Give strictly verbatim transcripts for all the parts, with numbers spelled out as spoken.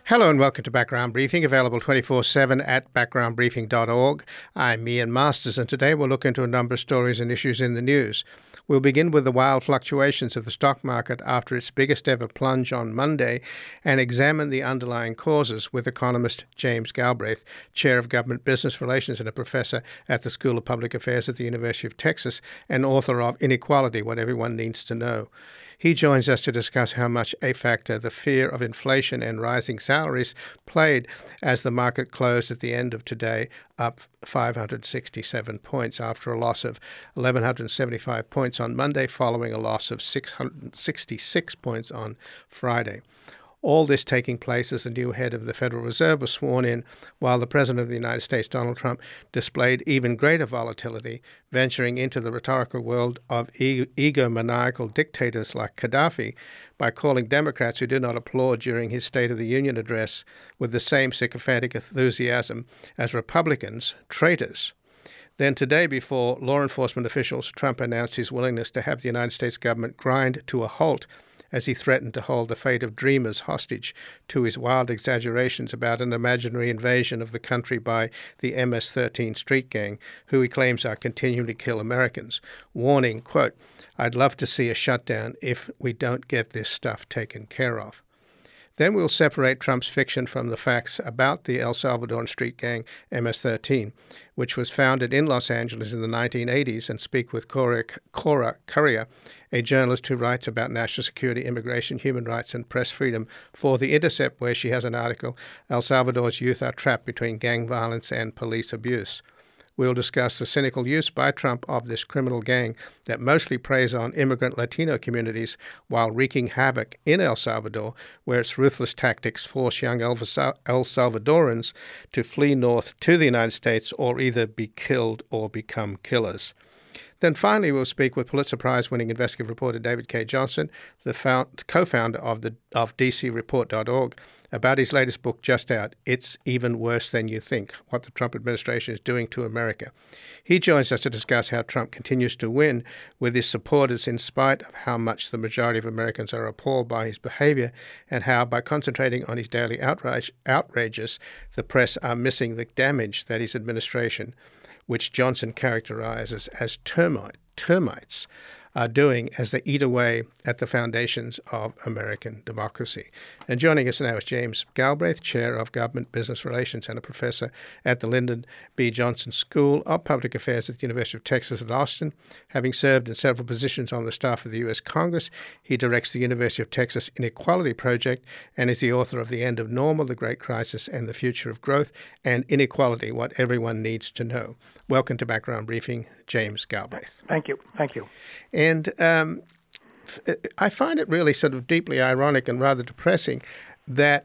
Hello and welcome to Background Briefing, available twenty-four seven at background briefing dot org. I'm Ian Masters, and today we'll look into a number of stories and issues in the news. We'll begin with the wild fluctuations of the stock market after its biggest ever plunge on Monday and examine the underlying causes with economist James Galbraith, Chair of Government Business Relations and a professor at the School of Public Affairs at the University of Texas and author of Inequality, What Everyone Needs to Know. He joins us to discuss how much a factor the fear of inflation and rising salaries played as the market closed at the end of today up five hundred sixty-seven points after a loss of one thousand one hundred seventy-five points on Monday following a loss of six hundred sixty-six points on Friday. All this taking place as the new head of the Federal Reserve was sworn in, while the President of the United States, Donald Trump, displayed even greater volatility, venturing into the rhetorical world of e- egomaniacal dictators like Gaddafi by calling Democrats who did not applaud during his State of the Union address with the same sycophantic enthusiasm as Republicans traitors. Then today, before law enforcement officials, Trump announced his willingness to have the United States government grind to a halt as he threatened to hold the fate of dreamers hostage to his wild exaggerations about an imaginary invasion of the country by the M S thirteen street gang, who he claims are continuing to kill Americans, warning, quote, "I'd love to see a shutdown if we don't get this stuff taken care of." Then we'll separate Trump's fiction from the facts about the El Salvadoran street gang M S thirteen, which was founded in Los Angeles in the nineteen eighties, and speak with Cora, Cora Currier, a journalist who writes about national security, immigration, human rights, and press freedom for The Intercept, where she has an article, El Salvador's Youth Are Trapped Between Gang Violence and Police Abuse. We'll discuss the cynical use by Trump of this criminal gang that mostly preys on immigrant Latino communities while wreaking havoc in El Salvador, where its ruthless tactics force young El Salvadorans to flee north to the United States or either be killed or become killers. Then finally, we'll speak with Pulitzer Prize-winning investigative reporter David Cay Johnston, the found, co-founder of the of D C report dot org, about his latest book just out, It's Even Worse Than You Think, What the Trump Administration is Doing to America. He joins us to discuss how Trump continues to win with his supporters in spite of how much the majority of Americans are appalled by his behavior, and how, by concentrating on his daily outrage, outrages, the press are missing the damage that his administration, which Johnson characterizes as termite, termites, are doing as they eat away at the foundations of American democracy. And joining us now is James Galbraith, Chair of Government Business Relations and a professor at the Lyndon B. Johnson School of Public Affairs at the University of Texas at Austin. Having served in several positions on the staff of the U S Congress, he directs the University of Texas Inequality Project and is the author of The End of Normal, The Great Crisis, and the Future of Growth, and Inequality, What Everyone Needs to Know. Welcome to Background Briefing, James Galbraith. Thank you. Thank you. And um, f- I find it really sort of deeply ironic and rather depressing that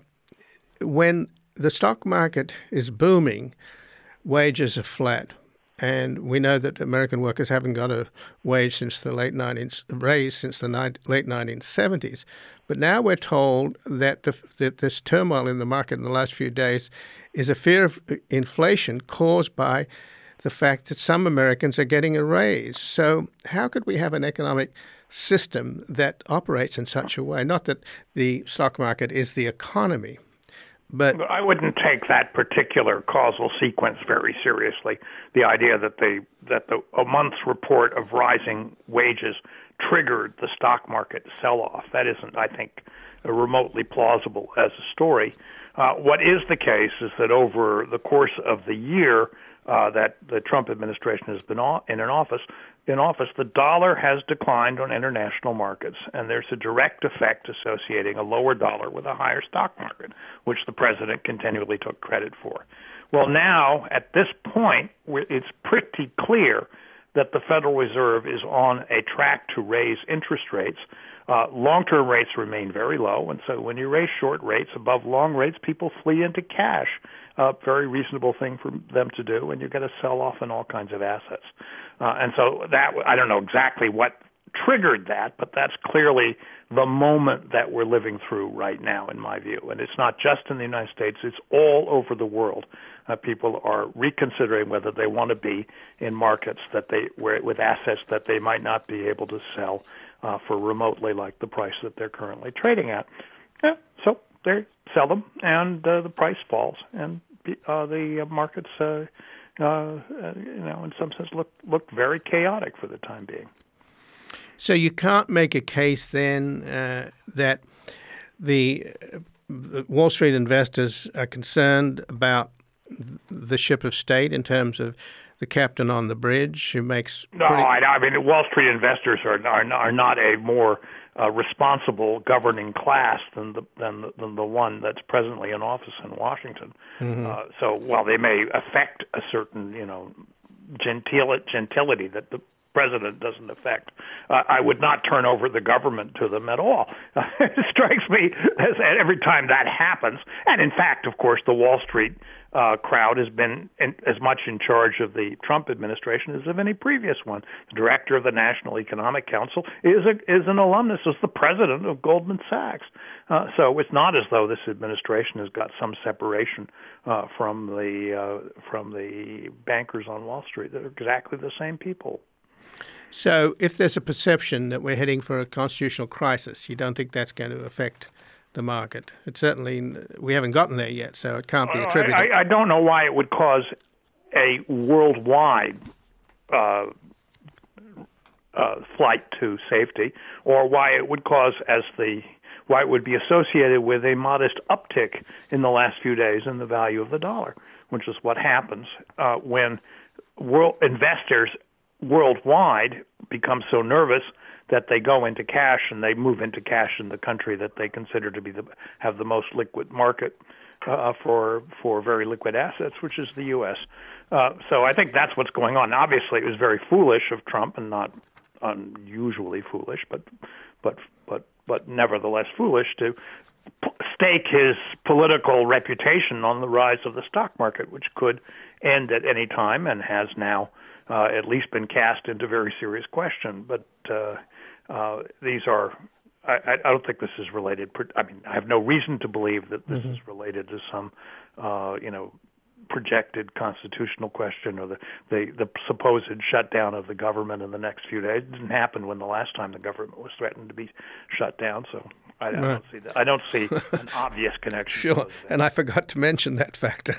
when the stock market is booming, wages are flat. And we know that American workers haven't got a wage since the late nineteen raise since the ni- late nineteen seventies. But now we're told that, the, that this turmoil in the market in the last few days is a fear of inflation caused by the fact that some Americans are getting a raise. So how could we have an economic system that operates in such a way? Not that the stock market is the economy, but I wouldn't take that particular causal sequence very seriously. The idea that the that the a month's report of rising wages triggered the stock market sell-off, that isn't, I think, remotely plausible as a story. Uh, what is the case is that over the course of the year uh, that the Trump administration has been in an office, in office, the dollar has declined on international markets, and there's a direct effect associating a lower dollar with a higher stock market, which the president continually took credit for. Well, now, at this point, it's pretty clear that the Federal Reserve is on a track to raise interest rates. Uh, long-term rates remain very low, and so when you raise short rates above long rates, people flee into cash. A very reasonable thing for them to do, and you get a sell-off in all kinds of assets. Uh, and so that, I don't know exactly what triggered that, but that's clearly the moment that we're living through right now, in my view. And it's not just in the United States, it's all over the world. Uh, people are reconsidering whether they want to be in markets that they where with assets that they might not be able to sell uh, for remotely like the price that they're currently trading at. Yeah, so they sell them, and uh, the price falls, and uh, the markets, uh, uh, you know, in some sense, look looked very chaotic for the time being. So you can't make a case then uh, that the, the Wall Street investors are concerned about the ship of state in terms of the captain on the bridge who makes. No, pretty... I, I mean, Wall Street investors are are, are not a more uh, responsible governing class than the than the, than the one that's presently in office in Washington. Mm-hmm. Uh, so while they may affect a certain, you know, gentil- gentility that the president doesn't affect, uh, I would not turn over the government to them at all. Uh, it strikes me as every time that happens, and in fact, of course, the Wall Street uh, crowd has been in, as much in charge of the Trump administration as of any previous one. The director of the National Economic Council is a, is an alumnus, is the president of Goldman Sachs. Uh, so it's not as though this administration has got some separation uh, from the uh, from the bankers on Wall Street. They're exactly the same people. So if there's a perception that we're heading for a constitutional crisis, you don't think that's going to affect the market? It certainly, we haven't gotten there yet, so it can't be attributed. I, I don't know why it would cause a worldwide uh, uh, flight to safety, or why it would cause as the why it would be associated with a modest uptick in the last few days in the value of the dollar, which is what happens uh, when world investors worldwide become so nervous that they go into cash and they move into cash in the country that they consider to be the have the most liquid market uh, for for very liquid assets, which is the U S. Uh, so I think that's what's going on. Obviously, it was very foolish of Trump, and not unusually foolish, but but but but nevertheless foolish to stake his political reputation on the rise of the stock market, which could end at any time and has now uh, at least been cast into very serious question. But uh, uh, these are, I, I don't think this is related. I mean, I have no reason to believe that this mm-hmm. is related to some, uh, you know, projected constitutional question or the, the, the supposed shutdown of the government in the next few days. It didn't happen when the last time the government was threatened to be shut down. So I, I don't see that. I don't see an obvious connection. Sure, and I forgot to mention that factor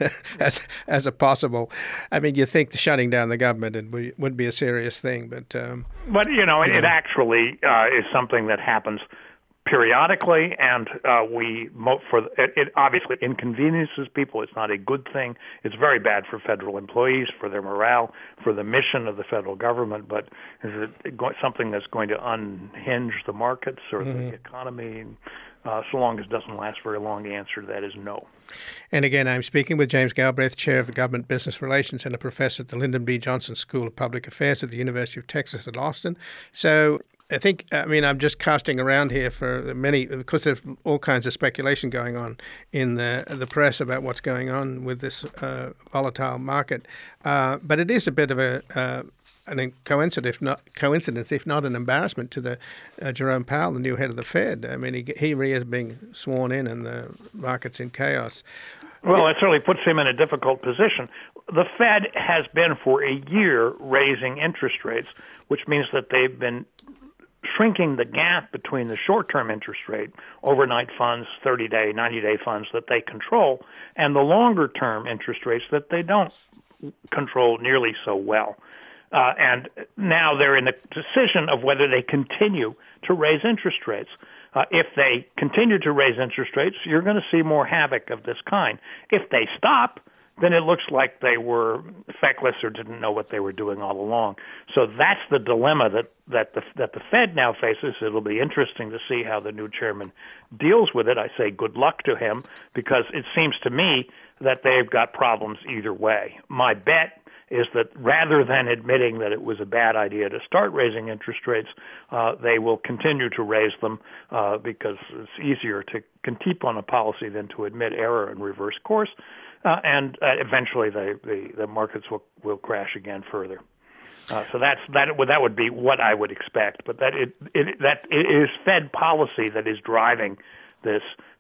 as as a possible. I mean, you think the shutting down the government it would, would be a serious thing, but um, but you know, you it, know. it actually uh, is something that happens periodically, and uh, we for it, it obviously inconveniences people. It's not a good thing. It's very bad for federal employees, for their morale, for the mission of the federal government. But is it something that's going to unhinge the markets or mm-hmm. the economy? Uh, so long as it doesn't last very long, the answer to that is no. And again, I'm speaking with James Galbraith, Chair of Government Business Relations and a professor at the Lyndon B. Johnson School of Public Affairs at the University of Texas at Austin. So I think, I mean, I'm just casting around here for many, because there's all kinds of speculation going on in the the press about what's going on with this uh, volatile market. Uh, but it is a bit of a uh, an coincidence, if not coincidence, if not an embarrassment to the uh, Jerome Powell, the new head of the Fed. I mean, he he really is being sworn in, and the market's in chaos. Well, it certainly puts him in a difficult position. The Fed has been for a year raising interest rates, which means that they've been shrinking the gap between the short-term interest rate, overnight funds, thirty-day, ninety-day funds that they control, and the longer-term interest rates that they don't control nearly so well. Uh, and now they're in the decision of whether they continue to raise interest rates. Uh, if they continue to raise interest rates, you're going to see more havoc of this kind. If they stop, then it looks like they were feckless or didn't know what they were doing all along. So that's the dilemma that that the that the Fed now faces. It'll be interesting to see how the new chairman deals with it. I say good luck to him, because it seems to me that they've got problems either way. My bet is that rather than admitting that it was a bad idea to start raising interest rates, uh, they will continue to raise them uh, because it's easier to keep on a policy than to admit error and reverse course. Uh, and uh, eventually the, the, the markets will, will crash again further. Uh, so that's that. That would be what I would expect. But that it, it that it is Fed policy that is driving this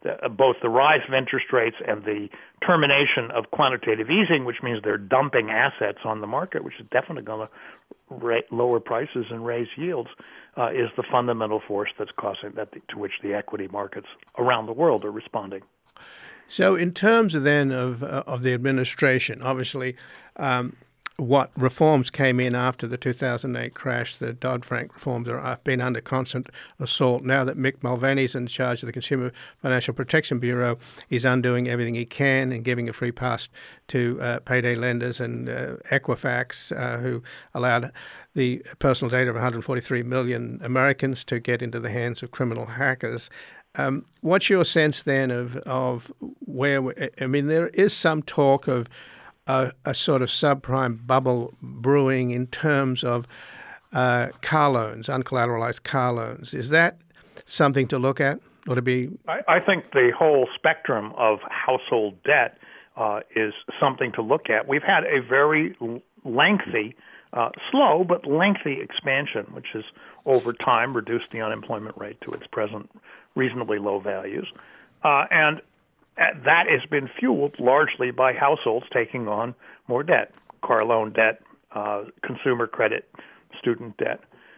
the, both the rise of interest rates and the termination of quantitative easing, which means they're dumping assets on the market, which is definitely going to ra- lower prices and raise yields, uh, is the fundamental force that's causing that, to which the equity markets around the world are responding. So in terms of then of, uh, of the administration, obviously, um, what reforms came in after the two thousand eight crash, the Dodd-Frank reforms, are, have been under constant assault. Now that Mick Mulvaney's in charge of the Consumer Financial Protection Bureau, he's undoing everything he can and giving a free pass to uh, payday lenders and uh, Equifax, uh, who allowed the personal data of one hundred forty-three million Americans to get into the hands of criminal hackers. Um, what's your sense then of, of where, we, I mean, there is some talk of A, a sort of subprime bubble brewing in terms of uh, car loans, uncollateralized car loans. Is that something to look at or to be? I, I think the whole spectrum of household debt uh, is something to look at. We've had a very lengthy, uh, slow but lengthy expansion, which has over time reduced the unemployment rate to its present reasonably low values. Uh, and that has been fueled largely by households taking on more debt, car loan debt, uh, consumer credit, student debt.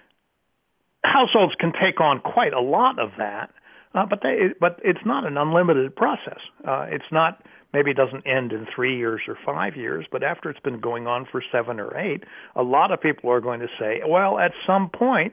Households can take on quite a lot of that, uh, but they, but it's not an unlimited process. Uh, it's not, maybe it doesn't end in three years or five years, but after it's been going on for seven or eight, a lot of people are going to say, well, at some point,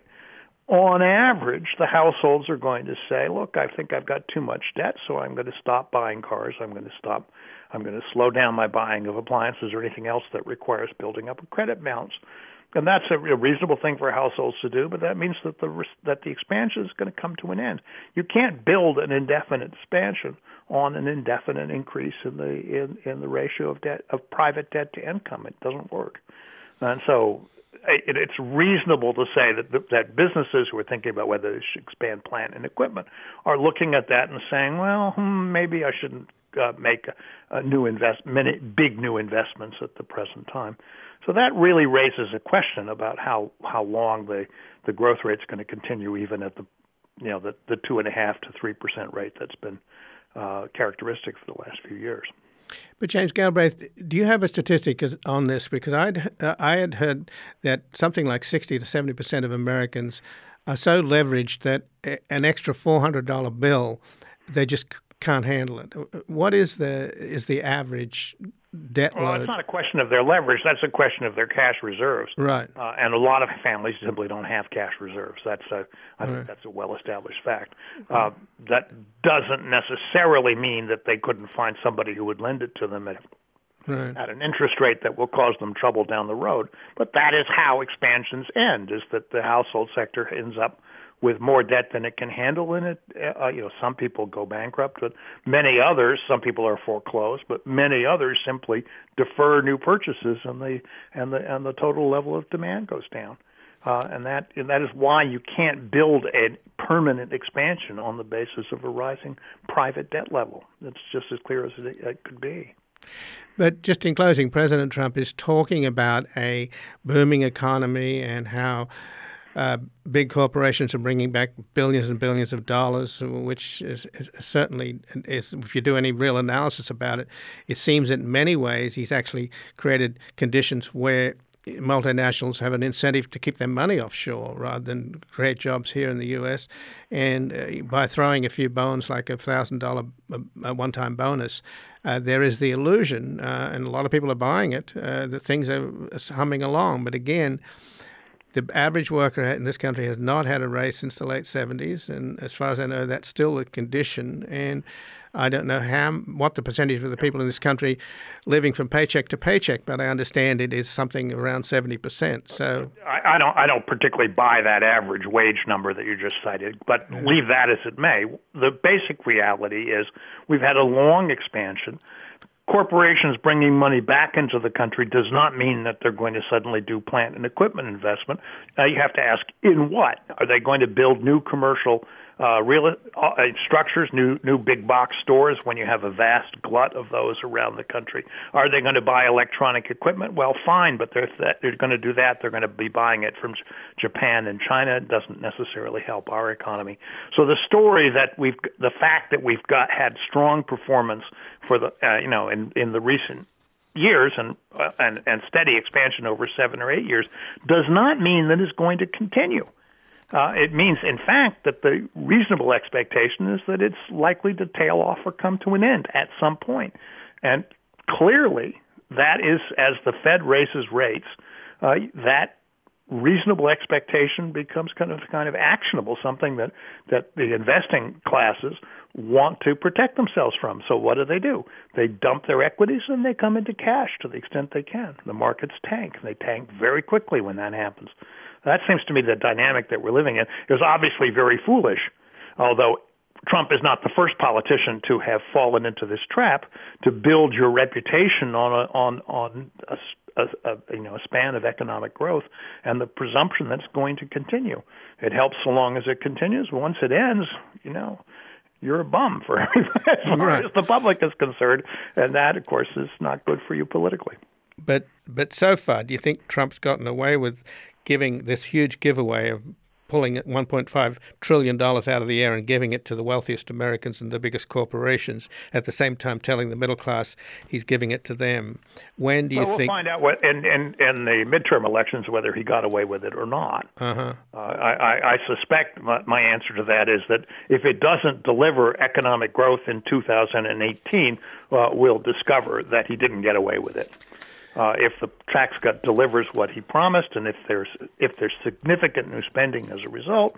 on average, the households are going to say, look, I think I've got too much debt, so I'm going to stop buying cars. I'm going to stop, I'm going to slow down my buying of appliances or anything else that requires building up a credit balance. And that's a reasonable thing for households to do, but that means that the that the expansion is going to come to an end. You can't build an indefinite expansion on an indefinite increase in the in, in the ratio of debt of private debt to income. It doesn't work. And so It, it's reasonable to say that the, that businesses who are thinking about whether they should expand plant and equipment are looking at that and saying, well, hmm, maybe I shouldn't uh, make a, a new invest, many big new investments at the present time. So that really raises a question about how, how long the, the growth rate is going to continue, even at the you know the, the two and a half to three percent rate that's been uh, characteristic for the last few years. But James Galbraith, do you have a statistic on this? Because I'd, uh, I had heard that something like sixty to seventy percent of Americans are so leveraged that an extra four hundred dollars bill, they just can't handle it. What is the is the average debt well, load? It's not a question of their leverage. That's a question of their cash reserves. Right. Uh, and a lot of families simply don't have cash reserves. That's a, I think right. that's a well-established fact. Uh, that doesn't necessarily mean that they couldn't find somebody who would lend it to them at, right. at an interest rate that will cause them trouble down the road. But that is how expansions end, is that the household sector ends up with more debt than it can handle in it. Uh, you know, some people go bankrupt, but many others, some people are foreclosed, but many others simply defer new purchases, and the and the and the total level of demand goes down. Uh, and that and that is why you can't build a permanent expansion on the basis of a rising private debt level. It's just as clear as it, it could be. But just in closing, President Trump is talking about a booming economy and how Uh, big corporations are bringing back billions and billions of dollars, which is, is certainly, is, if you do any real analysis about it, it seems that in many ways he's actually created conditions where multinationals have an incentive to keep their money offshore rather than create jobs here in the U S. And uh, by throwing a few bones like a one thousand dollars one-time bonus, uh, there is the illusion, uh, and a lot of people are buying it, uh, that things are humming along. But again, the average worker in this country has not had a raise since the late seventies, and as far as I know, that's still a condition. And I don't know how what the percentage of the people in this country living from paycheck to paycheck, but I understand it is something around seventy percent. So I, I don't I don't particularly buy that average wage number that you just cited, but yeah. Leave that as it may. The basic reality is we've had a long expansion. Corporations bringing money back into the country does not mean that they're going to suddenly do plant and equipment investment. Now you have to ask, in what? Are they going to build new commercial uh, real uh, structures, new new big box stores when you have a vast glut of those around the country. Are they going to buy electronic equipment? Well, fine, but they're, th- they're going to do that. They're going to be buying it from Japan and China. It doesn't necessarily help our economy. So the story that we've, the fact that we've got had strong performance for the, uh, you know, in, in the recent years and, uh, and and steady expansion over seven or eight years does not mean that it's going to continue. Uh, it means, in fact, that the reasonable expectation is that it's likely to tail off or come to an end at some point. And clearly, that is, as the Fed raises rates, uh, that reasonable expectation becomes kind of kind of actionable, something that, that the investing classes want to protect themselves from. So what do they do? They dump their equities and they come into cash to the extent they can. The markets tank. They tank very quickly when that happens. That seems to me the dynamic that we're living in. It was obviously very foolish, although Trump is not the first politician to have fallen into this trap, to build your reputation on a, on on a, a, a you know a span of economic growth and the presumption that it's going to continue. It helps so long as it continues. Once it ends, you know, you're a bum for everybody as far right. as the public is concerned, and that, of course, is not good for you politically. But but so far, do you think Trump's gotten away with giving this huge giveaway of pulling one point five trillion dollars out of the air and giving it to the wealthiest Americans and the biggest corporations, at the same time telling the middle class he's giving it to them? When do you well, we'll think... We'll find out what, in, in, in the midterm elections whether he got away with it or not. Uh-huh. Uh, I, I, I suspect my, my answer to that is that if it doesn't deliver economic growth in two thousand eighteen, uh, we'll discover that he didn't get away with it. Uh, if the tax cut delivers what he promised, and if there's if there's significant new spending as a result,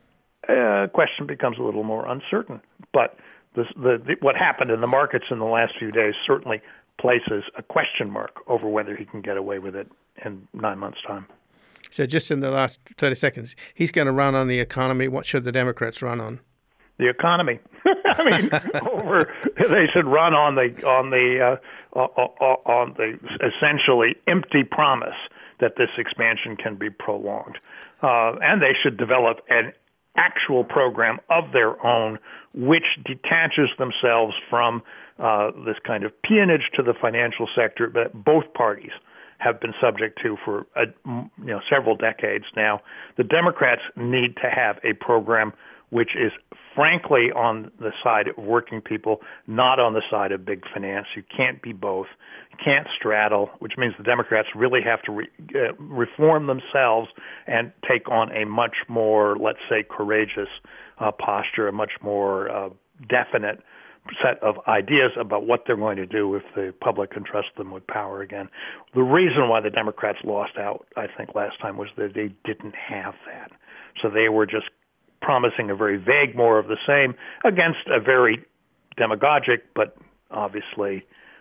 uh, question becomes a little more uncertain. But the, the, the, what happened in the markets in the last few days certainly places a question mark over whether he can get away with it in nine months' time. So just in the last thirty seconds, he's going to run on the economy. What should the Democrats run on? The economy. I mean, over they should run on the on the uh, on the essentially empty promise that this expansion can be prolonged, uh, and they should develop an actual program of their own which detaches themselves from uh, this kind of peonage to the financial sector that both parties have been subject to for a, you know several decades now. The Democrats need to have a program which is frankly on the side of working people, not on the side of big finance. You can't be both. You can't straddle, which means the Democrats really have to re, uh, reform themselves and take on a much more, let's say, courageous uh, posture, a much more uh, definite set of ideas about what they're going to do if the public can trust them with power again. The reason why the Democrats lost out, I think, last time was that they didn't have that. So they were just promising a very vague more of the same against a very demagogic but obviously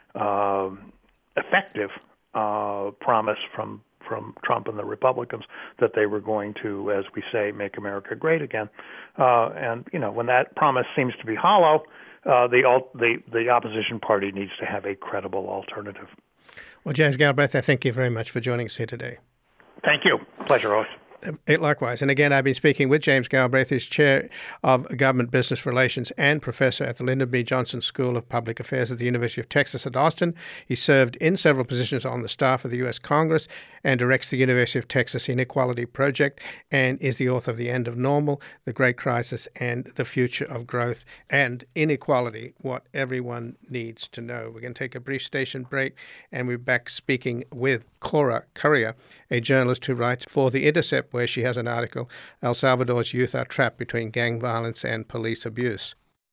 uh, effective uh, promise from from Trump and the Republicans that they were going to, as we say, make America great again. Uh, and, you know, when that promise seems to be hollow, uh, the, the, the opposition party needs to have a credible alternative. Well, James Galbraith, I thank you very much for joining us here today. Thank you. Pleasure, Ross. Likewise. And again, I've been speaking with James Galbraith, who's Chair of Government Business Relations and Professor at the Lyndon B. Johnson School of Public Affairs at the University of Texas at Austin. He served in several positions on the staff of the U S Congress and directs the University of Texas Inequality Project and is the author of The End of Normal, The Great Crisis, and The Future of Growth and Inequality, What Everyone Needs to Know. We're going to take a brief station break and we're back speaking with Cora Currier, a journalist who writes for The Intercept, where she has an article, El Salvador's Youth Are Trapped Between Gang Violence and Police Abuse.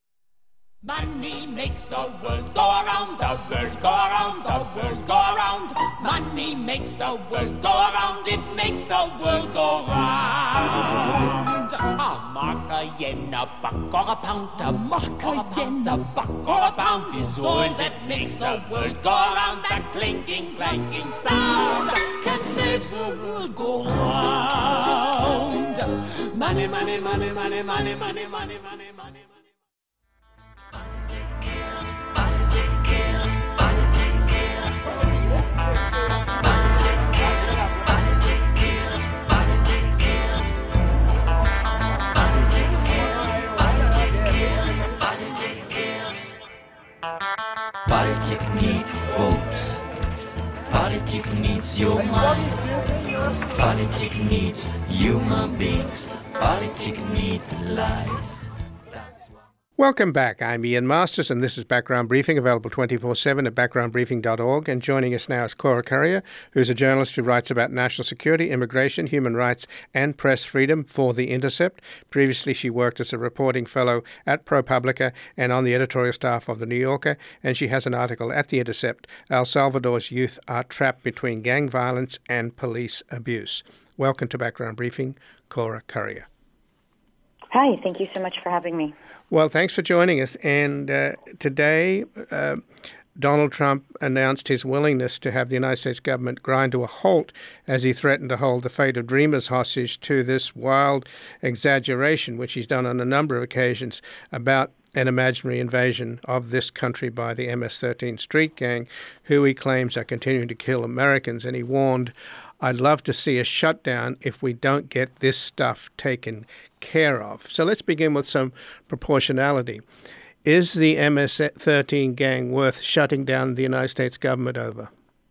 Money makes the world go around, the world go around, the world go around. Money makes the world go around, it makes the world go round. A mark, a yen, a buck, or a pound, a mark, a yen, a buck, or a pound is all that makes the world go around. That clinking, clanking sound that makes the world go round. Money, money, money, money, money, money, money, money, money, money. Politics needs your mind. Politics needs human beings. Politics needs lives. Welcome back. I'm Ian Masters, and this is Background Briefing, available twenty-four seven at background briefing dot org. And joining us now is Cora Currier, who's a journalist who writes about national security, immigration, human rights, and press freedom for The Intercept. Previously, she worked as a reporting fellow at ProPublica and on the editorial staff of The New Yorker, and she has an article at The Intercept, El Salvador's Youth Are Trapped Between Gang Violence and Police Abuse. Welcome to Background Briefing, Cora Currier. Hi, thank you so much for having me. Well, thanks for joining us. And uh, today, uh, Donald Trump announced his willingness to have the United States government grind to a halt as he threatened to hold the fate of Dreamers hostage to this wild exaggeration, which he's done on a number of occasions, about an imaginary invasion of this country by the M S thirteen street gang, who he claims are continuing to kill Americans. And he warned, "I'd love to see a shutdown if we don't get this stuff taken care of." So let's begin with some proportionality. Is the M S thirteen gang worth shutting down the United States government over?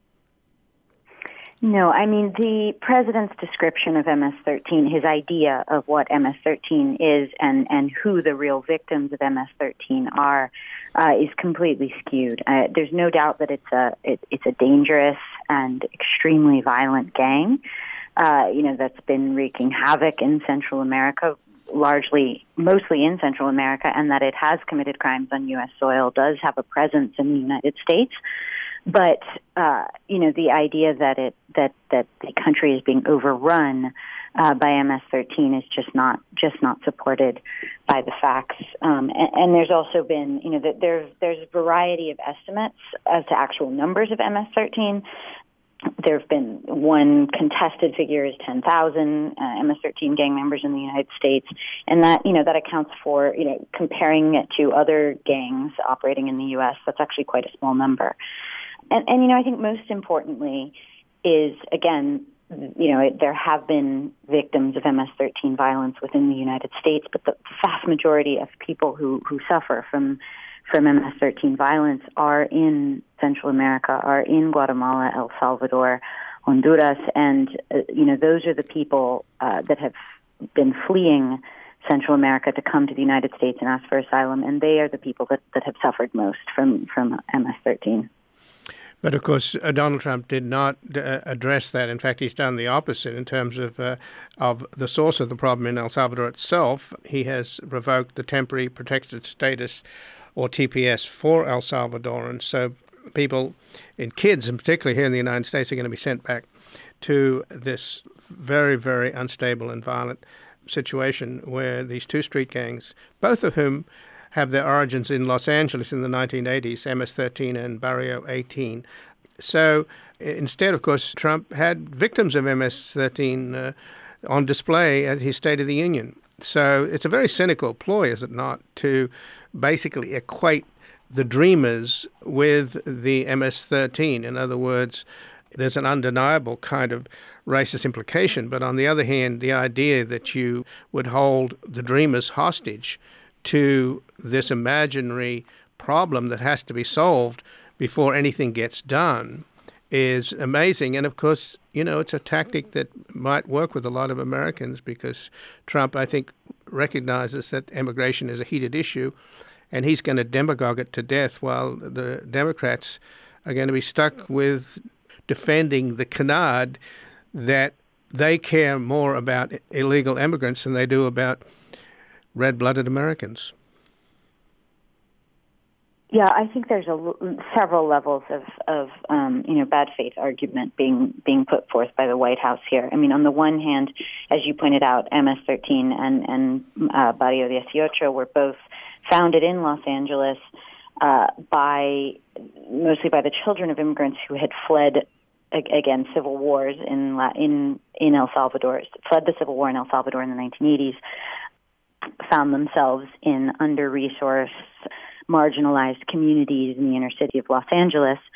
No, I mean, the president's description of M S thirteen, his idea of what M S thirteen is and, and who the real victims of M S thirteen are, uh, is completely skewed. Uh, there's no doubt that it's a it, it's a dangerous and extremely violent gang. Uh, you know, that's been wreaking havoc in Central America, largely, mostly in Central America, and that it has committed crimes on U S soil, does have a presence in the United States. But, uh, you know, the idea that it that, that the country is being overrun uh, by M S thirteen is just not just not supported by the facts. Um, and, and there's also been, you know, that there's there's a variety of estimates as to actual numbers of M S thirteen. There have been one contested figure is ten thousand uh, M S thirteen gang members in the United States, and that you know that accounts for you know comparing it to other gangs operating in the U S. That's actually quite a small number. And, and you know I think most importantly is again you know it, there have been victims of M S thirteen violence within the United States, but the vast majority of people who who suffer from from M S thirteen violence are in Central America, are in Guatemala, El Salvador, Honduras, and uh, you know those are the people uh, that have been fleeing Central America to come to the United States and ask for asylum, and they are the people that, that have suffered most from, from M S thirteen. But, of course, uh, Donald Trump did not uh, address that. In fact, he's done the opposite in terms of uh, of the source of the problem in El Salvador itself. He has revoked the temporary protected status, or T P S, for El Salvadorans. So people, and kids in particular here in the United States, are going to be sent back to this very, very unstable and violent situation where these two street gangs, both of whom have their origins in Los Angeles in the nineteen eighties, M S thirteen and Barrio eighteen. So instead, of course, Trump had victims of M S thirteen uh, on display at his State of the Union. So it's a very cynical ploy, is it not, to basically equate the Dreamers with the M S thirteen. In other words, there's an undeniable kind of racist implication. But on the other hand, the idea that you would hold the Dreamers hostage to this imaginary problem that has to be solved before anything gets done is amazing. And of course, you know, it's a tactic that might work with a lot of Americans because Trump, I think, recognizes that immigration is a heated issue and he's going to demagogue it to death while the Democrats are going to be stuck with defending the canard that they care more about illegal immigrants than they do about red-blooded Americans. Yeah, I think there's a, several levels of, of um, you know, bad faith argument being being put forth by the White House here. I mean, on the one hand, as you pointed out, M S thirteen and, and uh, Barrio eighteen were both founded in Los Angeles uh, by, mostly by the children of immigrants who had fled, again, civil wars in in in El Salvador, fled the civil war in El Salvador in the nineteen eighties, found themselves in under-resourced, marginalized communities in the inner city of Los Angeles,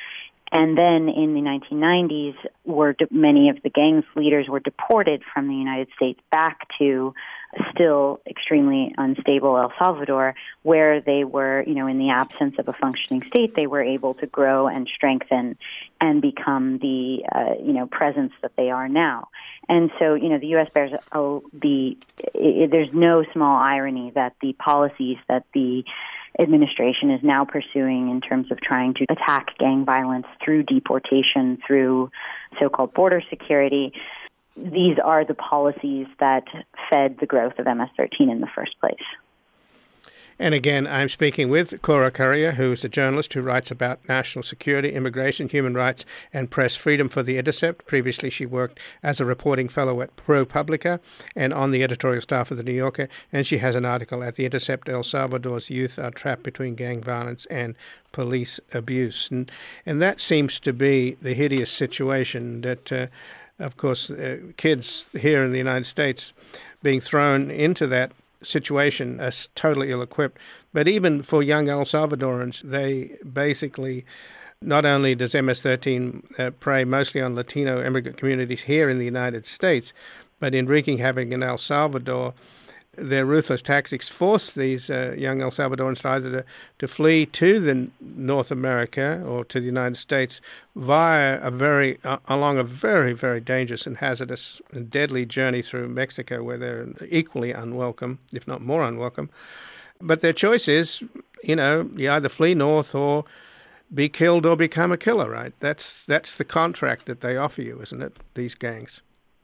And then in the nineteen nineties, were de- many of the gang's leaders were deported from the United States back to still extremely unstable El Salvador, where they were, you know, in the absence of a functioning state, they were able to grow and strengthen and become the, uh, you know, presence that they are now. And so, you know, the U S bears oh, the. It, there's no small irony that the policies that the administration is now pursuing in terms of trying to attack gang violence through deportation, through so-called border security, these are the policies that fed the growth of M S thirteen in the first place. And again, I'm speaking with Cora Currier, who is a journalist who writes about national security, immigration, human rights, and press freedom for The Intercept. Previously, she worked as a reporting fellow at ProPublica and on the editorial staff of The New Yorker. And she has an article at The Intercept, El Salvador's Youth Are Trapped Between Gang Violence and Police Abuse. And, and that seems to be the hideous situation that, uh, of course, uh, kids here in the United States being thrown into that situation as totally ill-equipped. But even for young El Salvadorans, they basically, not only does M S thirteen uh, prey mostly on Latino immigrant communities here in the United States, but in wreaking havoc in El Salvador, their ruthless tactics force these uh, young El Salvadorans either to, to flee to the North America or to the United States via a very uh, along a very, very dangerous and hazardous and deadly journey through Mexico, where they're equally unwelcome, if not more unwelcome. But their choice is, you know, you either flee north or be killed or become a killer, right? That's that's the contract that they offer you, isn't it, these gangs?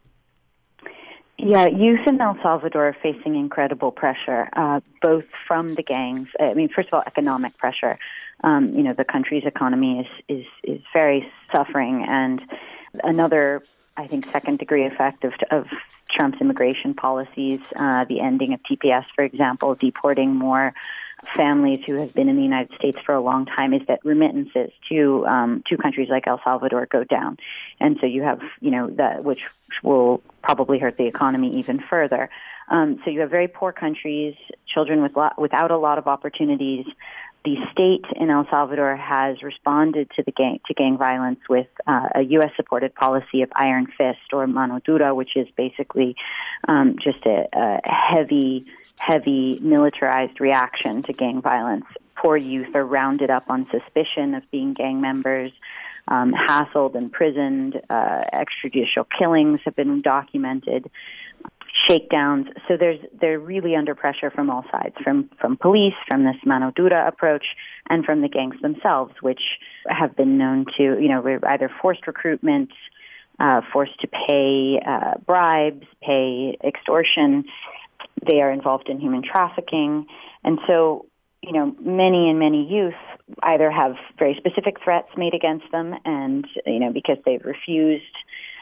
Yeah, youth in El Salvador are facing incredible pressure, uh, both from the gangs. I mean, first of all, economic pressure. Um, you know, the country's economy is, is, is very suffering. And another, I think, second-degree effect of, of Trump's immigration policies, uh, the ending of T P S, for example, deporting more families who have been in the United States for a long time, is that remittances to um, to countries like El Salvador go down, and so you have, you know, that which will probably hurt the economy even further. Um, so you have very poor countries, children with lot, without a lot of opportunities. The state in El Salvador has responded to the gang to gang violence with uh, a U S-supported policy of iron fist or mano dura, which is basically um, just a, a heavy. heavy militarized reaction to gang violence. Poor youth are rounded up on suspicion of being gang members, um, hassled, imprisoned. Uh, extrajudicial killings have been documented, shakedowns. So there's they're really under pressure from all sides, from from police, from this mano dura approach, and from the gangs themselves, which have been known to, you know, either forced recruitment, uh, forced to pay uh, bribes, pay extortion. They are involved in human trafficking. And so, you know, many and many youth either have very specific threats made against them and, you know, because they've refused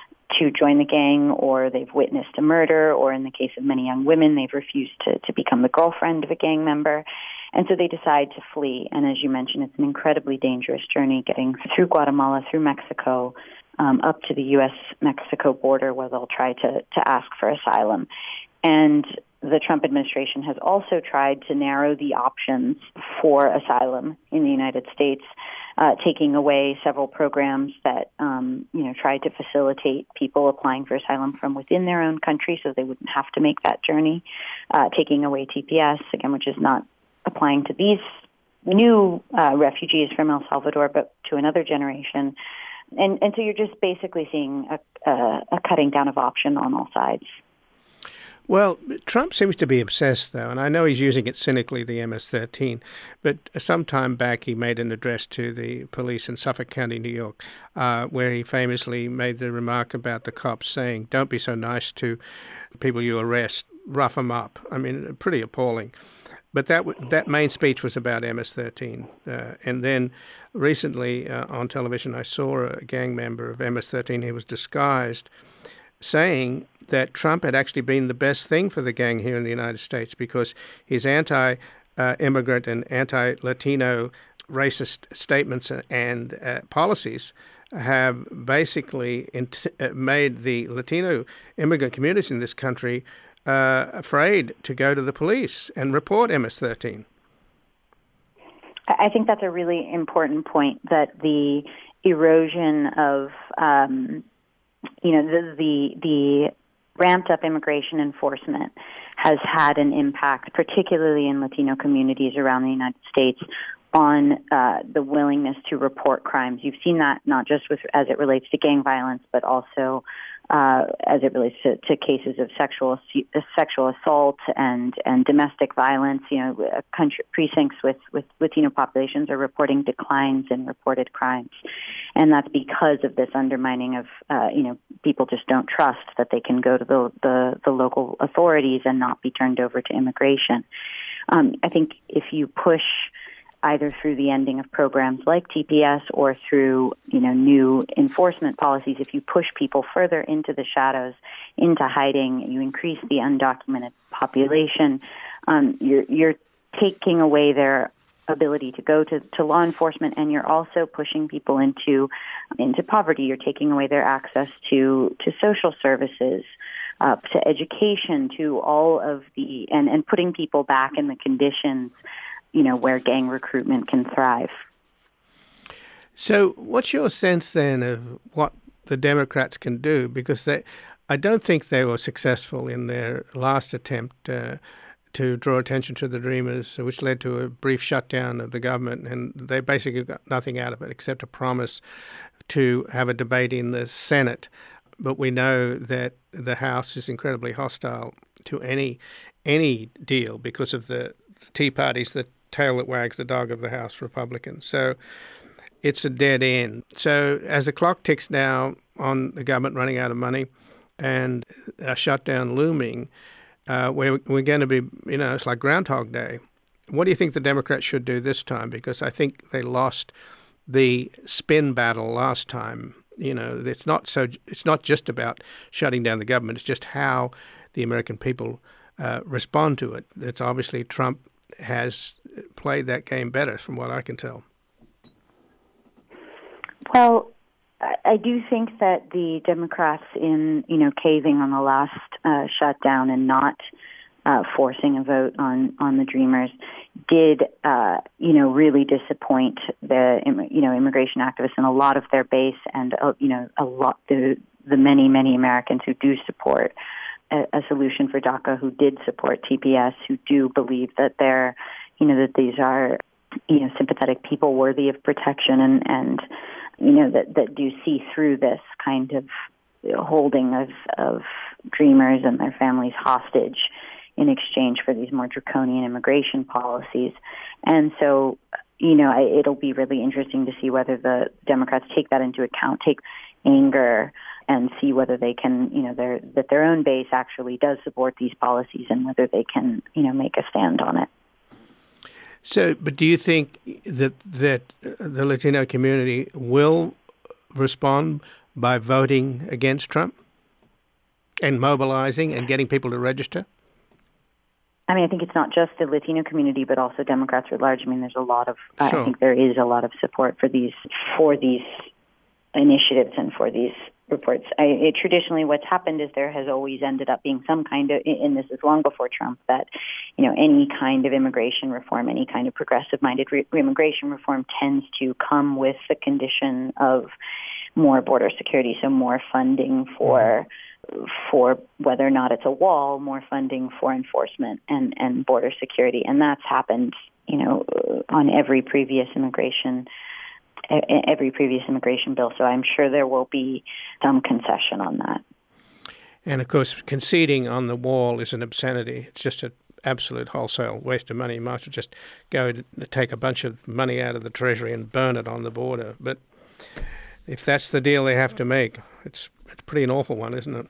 to join the gang or they've witnessed a murder, or in the case of many young women, they've refused to, to become the girlfriend of a gang member. And so they decide to flee. And as you mentioned, it's an incredibly dangerous journey getting through Guatemala, through Mexico, um, up to the U S Mexico border, where they'll try to, to ask for asylum. And the Trump administration has also tried to narrow the options for asylum in the United States, uh, taking away several programs that, um, you know, tried to facilitate people applying for asylum from within their own country so they wouldn't have to make that journey, uh, taking away T P S, again, which is not applying to these new uh, refugees from El Salvador, but to another generation. And, and so you're just basically seeing a, a, a cutting down of option on all sides. Well, Trump seems to be obsessed, though, and I know he's using it cynically, the M S thirteen, but some time back he made an address to the police in Suffolk County, New York, uh, where he famously made the remark about the cops saying, don't be so nice to people you arrest, rough them up. I mean, pretty appalling. But that that main speech was about M S thirteen. Uh, and then recently uh, on television I saw a gang member of M S thirteen who was disguised saying that Trump had actually been the best thing for the gang here in the United States because his anti-immigrant and anti-Latino racist statements and uh, policies have basically int- made the Latino immigrant communities in this country uh, afraid to go to the police and report M S thirteen. I think that's a really important point, that the erosion of, um, you know, the, the the ramped up immigration enforcement has had an impact, particularly in Latino communities around the United States, on uh, the willingness to report crimes. You've seen that not just with as it relates to gang violence, but also uh, as it relates to, to cases of sexual sexual assault and, and domestic violence. You know, country, precincts with, with Latino populations are reporting declines in reported crimes, and that's because of this undermining of uh, you know people just don't trust that they can go to the the, the local authorities and not be turned over to immigration. Um, I think if you push either through the ending of programs like T P S or through, you know, new enforcement policies, if you push people further into the shadows, into hiding, you increase the undocumented population, um, you're, you're taking away their ability to go to, to law enforcement, and you're also pushing people into into poverty. You're taking away their access to, to social services, uh, to education, to all of the, and, and putting people back in the conditions you know, where gang recruitment can thrive. So what's your sense then of what the Democrats can do? Because they, I don't think they were successful in their last attempt uh, to draw attention to the Dreamers, which led to a brief shutdown of the government, and they basically got nothing out of it except a promise to have a debate in the Senate. But we know that the House is incredibly hostile to any any deal because of the Tea Party's the tail that wags the dog of the House Republicans. So it's a dead end. So as the clock ticks now on the government running out of money and a shutdown looming, uh, we're, we're going to be, you know, it's like Groundhog Day. What do you think the Democrats should do this time? Because I think they lost the spin battle last time. You know, it's not so. It's not just about shutting down the government. It's just how the American people uh, respond to it. It's obviously Trump has played that game better, from what I can tell. Well, I do think that the Democrats, in you know caving on the last uh, shutdown and not uh, forcing a vote on, on the Dreamers, did uh, you know really disappoint the you know immigration activists and a lot of their base, and uh, you know a lot the the many many Americans who do support a, a solution for DACA, who did support T P S, who do believe that they're you know that these are you know sympathetic people worthy of protection, and and you know that that do see through this kind of holding of of Dreamers and their families hostage in exchange for these more draconian immigration policies. And so, you know, I, it'll be really interesting to see whether the Democrats take that into account, take anger, and see whether they can, you know, their, that their own base actually does support these policies and whether they can, you know, make a stand on it. So, but do you think that that the Latino community will respond by voting against Trump and mobilizing and getting people to register? I mean, I think it's not just the Latino community, but also Democrats at large. I mean, there's a lot of, sure. I think there is a lot of support for these for these initiatives and for these reports. I, it, traditionally, what's happened is there has always ended up being some kind of, and this is long before Trump, that you know any kind of immigration reform, any kind of progressive-minded re- immigration reform tends to come with the condition of more border security, so more funding for. for whether or not it's a wall, more funding for enforcement and, and border security. And that's happened, you know, on every previous immigration every previous immigration bill. So I'm sure there will be some concession on that. And, of course, conceding on the wall is an obscenity. It's just an absolute wholesale waste of money. You might as well just go to take a bunch of money out of the Treasury and burn it on the border. But if that's the deal they have to make, it's it's pretty an awful one, isn't it?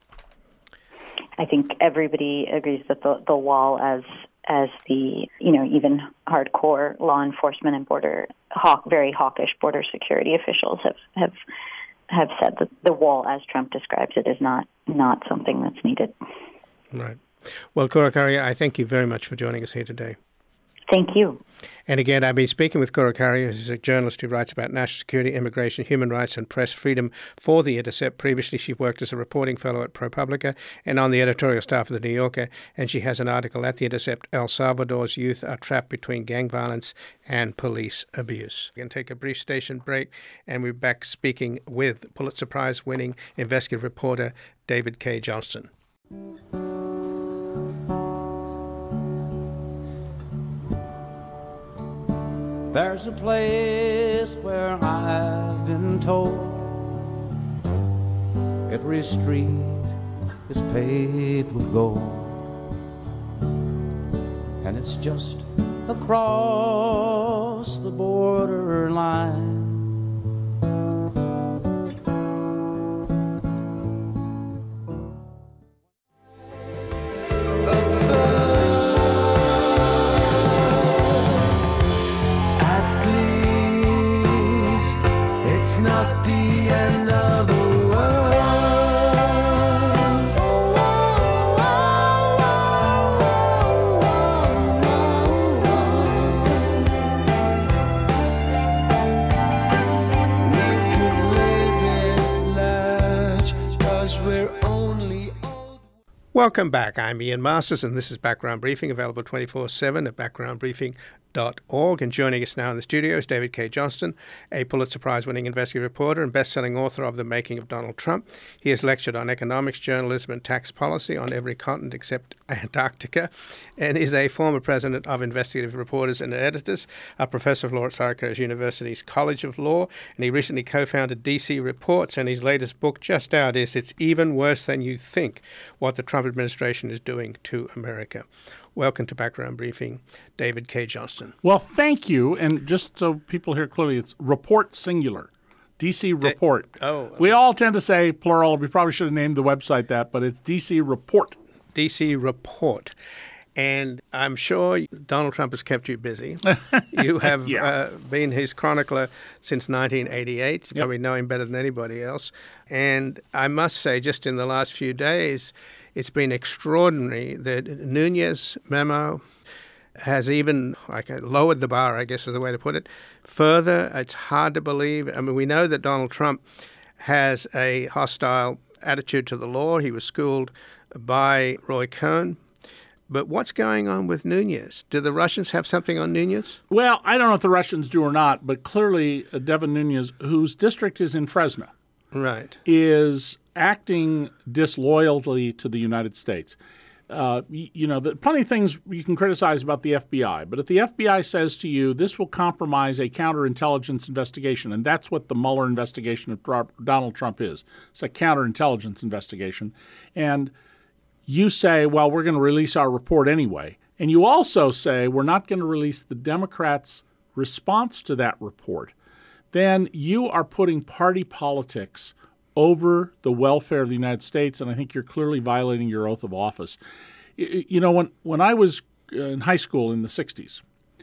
I think everybody agrees that the, the wall, as as the you know even hardcore law enforcement and border hawk, very hawkish border security officials have have have said that the wall, as Trump describes it, is not not something that's needed. Right. Well, Cora Curry, I thank you very much for joining us here today. Thank you. And again, I've been speaking with Kura Karya, who's a journalist who writes about national security, immigration, human rights, and press freedom for The Intercept. Previously, she worked as a reporting fellow at ProPublica and on the editorial staff of The New Yorker. And she has an article at The Intercept, El Salvador's Youth Are Trapped Between Gang Violence and Police Abuse. We're going to take a brief station break, and we're back speaking with Pulitzer Prize-winning investigative reporter David Cay Johnston. There's a place where I've been told every street is paved with gold, and it's just across the border line. It's not the end of the world. We could live it large, 'cause we're only old. Welcome back. I'm Ian Masters, and this is Background Briefing, available twenty-four seven at background briefing dot org. And joining us now in the studio is David Cay Johnston, a Pulitzer Prize-winning investigative reporter and best-selling author of The Making of Donald Trump. He has lectured on economics, journalism, and tax policy on every continent except Antarctica, and is a former president of Investigative Reporters and Editors, a professor of law at Syracuse University's College of Law, and he recently co-founded D C Reports, and his latest book just out is It's Even Worse Than You Think, What the Trump Administration is Doing to America. Welcome to Background Briefing, David Cay Johnston. Well, thank you. And just so people hear clearly, it's report singular, D C Report. Da- oh. We all tend to say plural. We probably should have named the website that, but it's D C Report. D C Report. And I'm sure Donald Trump has kept you busy. You have Yeah. uh, been his chronicler since nineteen eighty-eight. You Yep. probably know him better than anybody else. And I must say, just in the last few days, it's been extraordinary. The Nunes memo has even like lowered the bar, I guess is the way to put it, further. It's hard to believe. I mean, we know that Donald Trump has a hostile attitude to the law. He was schooled by Roy Cohn. But what's going on with Nunes? Do the Russians have something on Nunes? Well, I don't know if the Russians do or not, but clearly uh, Devin Nunes, whose district is in Fresno, Right. is acting disloyally to the United States. Uh, you, you know, the, plenty of things you can criticize about the F B I, but if the F B I says to you, this will compromise a counterintelligence investigation, and that's what the Mueller investigation of Dr- Donald Trump is. It's a counterintelligence investigation. And you say, well, we're going to release our report anyway. And you also say, we're not going to release the Democrats' response to that report. Then you are putting party politics over the welfare of the United States, and I think you're clearly violating your oath of office. You know, when, when I was in high school in the sixties,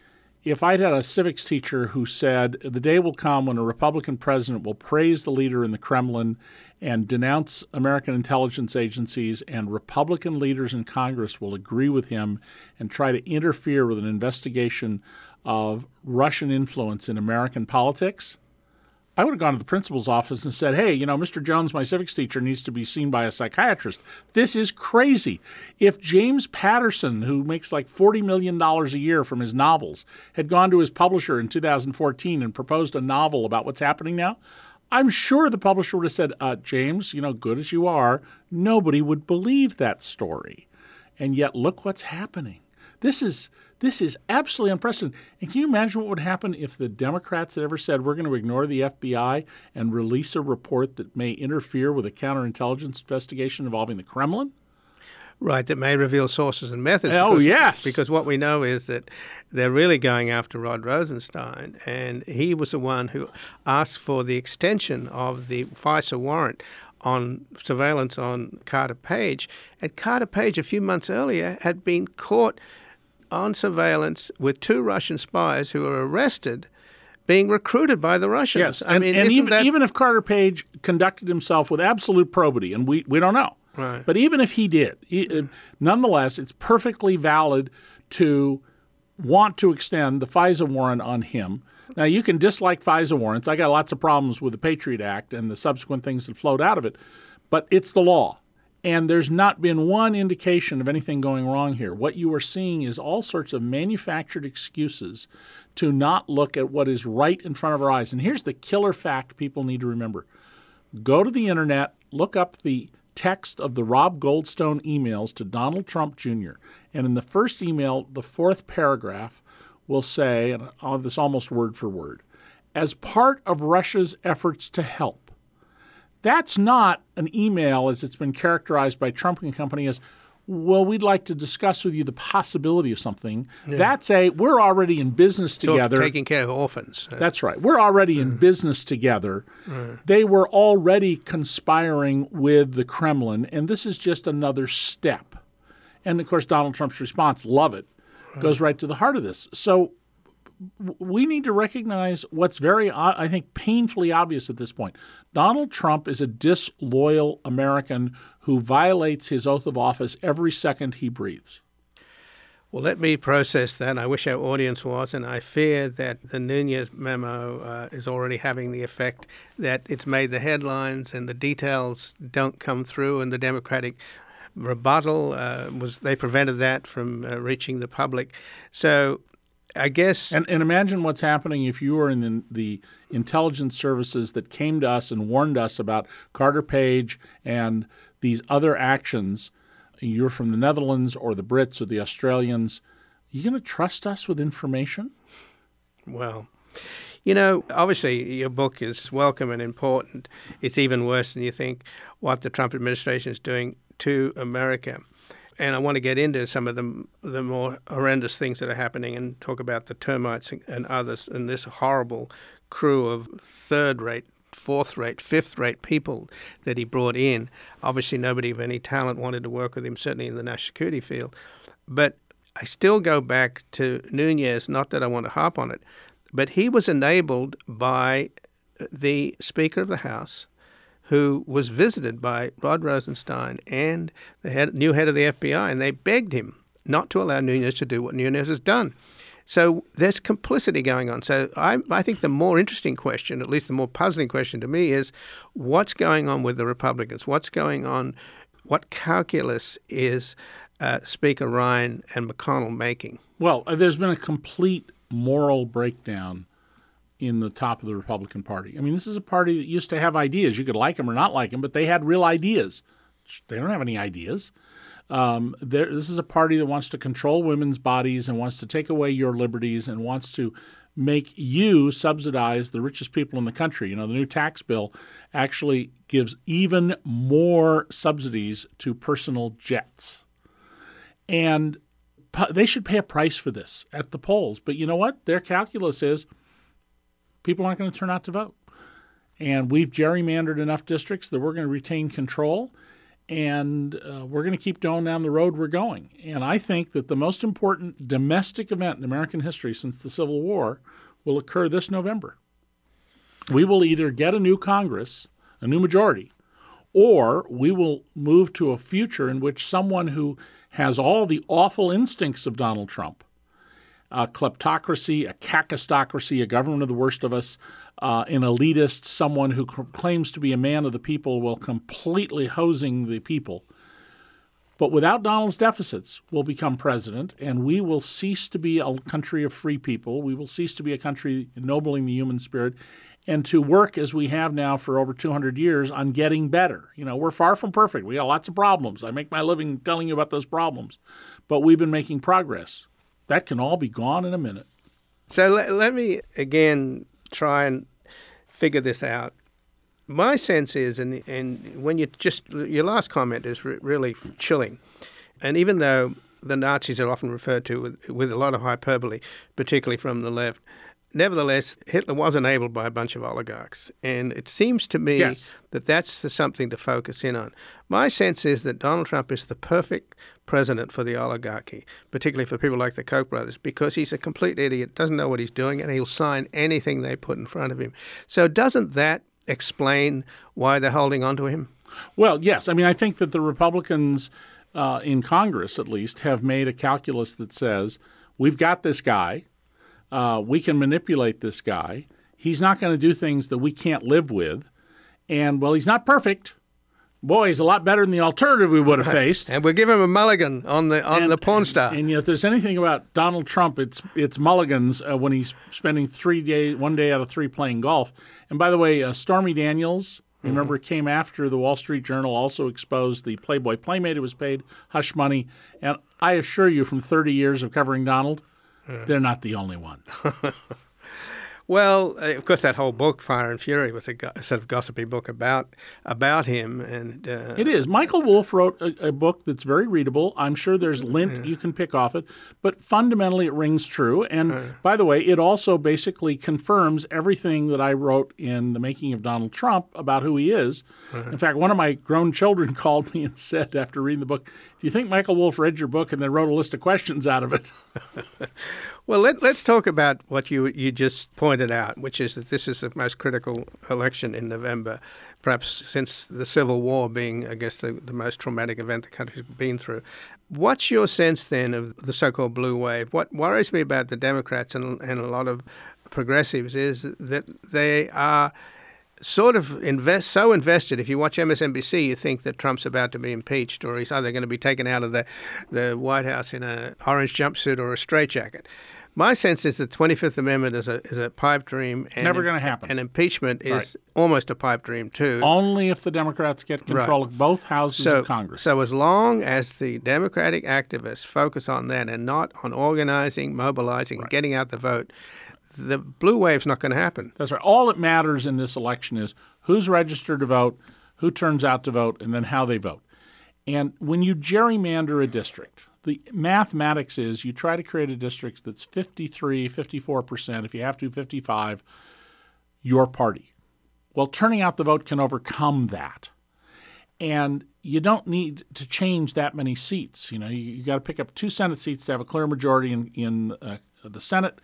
if I'd had a civics teacher who said, the day will come when a Republican president will praise the leader in the Kremlin and denounce American intelligence agencies, and Republican leaders in Congress will agree with him and try to interfere with an investigation of Russian influence in American politics, I would have gone to the principal's office and said, hey, you know, Mister Jones, my civics teacher, needs to be seen by a psychiatrist. This is crazy. If James Patterson, who makes like forty million dollars a year from his novels, had gone to his publisher in two thousand fourteen and proposed a novel about what's happening now, I'm sure the publisher would have said, uh, James, you know, good as you are, nobody would believe that story. And yet look what's happening. This is this is absolutely unprecedented. And can you imagine what would happen if the Democrats had ever said, we're going to ignore the F B I and release a report that may interfere with a counterintelligence investigation involving the Kremlin? Right, that may reveal sources and methods. Oh, because, yes. Because what we know is that they're really going after Rod Rosenstein, and he was the one who asked for the extension of the FISA warrant on surveillance on Carter Page. And Carter Page, a few months earlier, had been caught on surveillance with two Russian spies who were arrested being recruited by the Russians. Yes, I and, mean, and isn't even, that... even if Carter Page conducted himself with absolute probity, and we, we don't know, Right. but even if he did, he, uh, nonetheless, it's perfectly valid to want to extend the FISA warrant on him. Now, you can dislike FISA warrants. I got lots of problems with the Patriot Act and the subsequent things that flowed out of it, but it's the law. And there's not been one indication of anything going wrong here. What you are seeing is all sorts of manufactured excuses to not look at what is right in front of our eyes. And here's the killer fact people need to remember. Go to the internet, look up the text of the Rob Goldstone emails to Donald Trump Junior And in the first email, the fourth paragraph will say, and I'll have this almost word for word, as part of Russia's efforts to help. That's not an email as it's been characterized by Trump and company as, well, we'd like to discuss with you the possibility of something. Yeah. That's a, we're already in business together. Taking care of orphans. That's right. We're already in business together. Mm. They were already conspiring with the Kremlin, and this is just another step. And, of course, Donald Trump's response, love it, goes right to the heart of this. So we need to recognize what's very, I think, painfully obvious at this point. Donald Trump is a disloyal American who violates his oath of office every second he breathes. Well, let me process that. I wish our audience was, and I fear that the Nunes memo uh, is already having the effect that it's made the headlines and the details don't come through, and the Democratic rebuttal uh, was they prevented that from uh, reaching the public. So I guess... And, and imagine what's happening if you were in the, the intelligence services that came to us and warned us about Carter Page and these other actions. You're from the Netherlands or the Brits or the Australians. Are you going to trust us with information? Well, you know, obviously your book is welcome and important. It's even worse than you think what the Trump administration is doing to America. And I want to get into some of the the more horrendous things that are happening and talk about the termites and others and this horrible crew of third-rate, fourth-rate, fifth-rate people that he brought in. Obviously, nobody of any talent wanted to work with him, certainly in the national security field. But I still go back to Nunes, not that I want to harp on it, but he was enabled by the Speaker of the House, who was visited by Rod Rosenstein and the head, new head of the F B I, and they begged him not to allow Nunes to do what Nunes has done. So there's complicity going on. So I, I think the more interesting question, at least the more puzzling question to me, is what's going on with the Republicans? What's going on? What calculus is uh, Speaker Ryan and McConnell making? Well, there's been a complete moral breakdown in the top of the Republican Party. I mean, this is a party that used to have ideas. You could like them or not like them, but they had real ideas. They don't have any ideas. Um, this is a party that wants to control women's bodies and wants to take away your liberties and wants to make you subsidize the richest people in the country. You know, the new tax bill actually gives even more subsidies to personal jets. And they should pay a price for this at the polls. But you know what? Their calculus is people aren't going to turn out to vote. And we've gerrymandered enough districts that we're going to retain control, and uh, we're going to keep going down the road we're going. And I think that the most important domestic event in American history since the Civil War will occur this November. We will either get a new Congress, a new majority, or we will move to a future in which someone who has all the awful instincts of Donald Trump, a kleptocracy, a kakistocracy, a government of the worst of us, uh, an elitist, someone who c- claims to be a man of the people while completely hosing the people, but without Donald's deficits, will become president, and we will cease to be a country of free people. We will cease to be a country ennobling the human spirit and to work as we have now for over two hundred years on getting better. You know, we're far from perfect. We got lots of problems. I make my living telling you about those problems, but we've been making progress. That can all be gone in a minute. So let, let me, again, try and figure this out. My sense is, and, and when you just, your last comment is re- really chilling. And even though the Nazis are often referred to with, with a lot of hyperbole, particularly from the left, nevertheless, Hitler was enabled by a bunch of oligarchs. And it seems to me yes. that that's the, something to focus in on. My sense is that Donald Trump is the perfect president for the oligarchy, particularly for people like the Koch brothers, because he's a complete idiot, doesn't know what he's doing, and he'll sign anything they put in front of him. So doesn't that explain why they're holding on to him? Well, yes. I mean, I think that the Republicans uh, in Congress, at least, have made a calculus that says we've got this guy. Uh, we can manipulate this guy. He's not going to do things that we can't live with. And, well, he's not perfect. Boy, he's a lot better than the alternative we would have faced. And we'll give him a mulligan on the on and, the porn star. And, and you know, if there's anything about Donald Trump, it's it's mulligans uh, when he's spending three days, one day out of three playing golf. And by the way, uh, Stormy Daniels, remember, mm-hmm. came after the Wall Street Journal, also exposed the Playboy Playmate who was paid hush money. And I assure you, from thirty years of covering Donald, mm. they're not the only ones. Well, of course, that whole book, Fire and Fury, was a, go- a sort of gossipy book about about him. And uh, it is. Michael Wolff wrote a, a book that's very readable. I'm sure there's lint yeah. you can pick off it, but fundamentally it rings true. And uh, by the way, it also basically confirms everything that I wrote in The Making of Donald Trump about who he is. Uh-huh. In fact, one of my grown children called me and said after reading the book, "Do you think Michael Wolff read your book and then wrote a list of questions out of it?" Well, let, let's talk about what you you just pointed out, which is that this is the most critical election in November, perhaps since the Civil War being, I guess, the, the most traumatic event the country's been through. What's your sense, then, of the so-called blue wave? What worries me about the Democrats and, and a lot of progressives is that they are sort of invest so invested. If you watch M S N B C, you think that Trump's about to be impeached, or he's either going to be taken out of the, the White House in an orange jumpsuit or a straitjacket. My sense is the twenty-fifth Amendment is a is a pipe dream. And Never going to happen. And impeachment is right. almost a pipe dream, too. Only if the Democrats get control right. of both houses so, of Congress. So as long as the Democratic activists focus on that and not on organizing, mobilizing, right. and getting out the vote, the blue wave's not going to happen. That's right. All that matters in this election is who's registered to vote, who turns out to vote, and then how they vote. And when you gerrymander a district, the mathematics is you try to create a district that's fifty-three, fifty-four percent, if you have to, fifty-five, your party. Well, turning out the vote can overcome that. And you don't need to change that many seats. You know, you, you got to pick up two Senate seats to have a clear majority in, in uh, the Senate.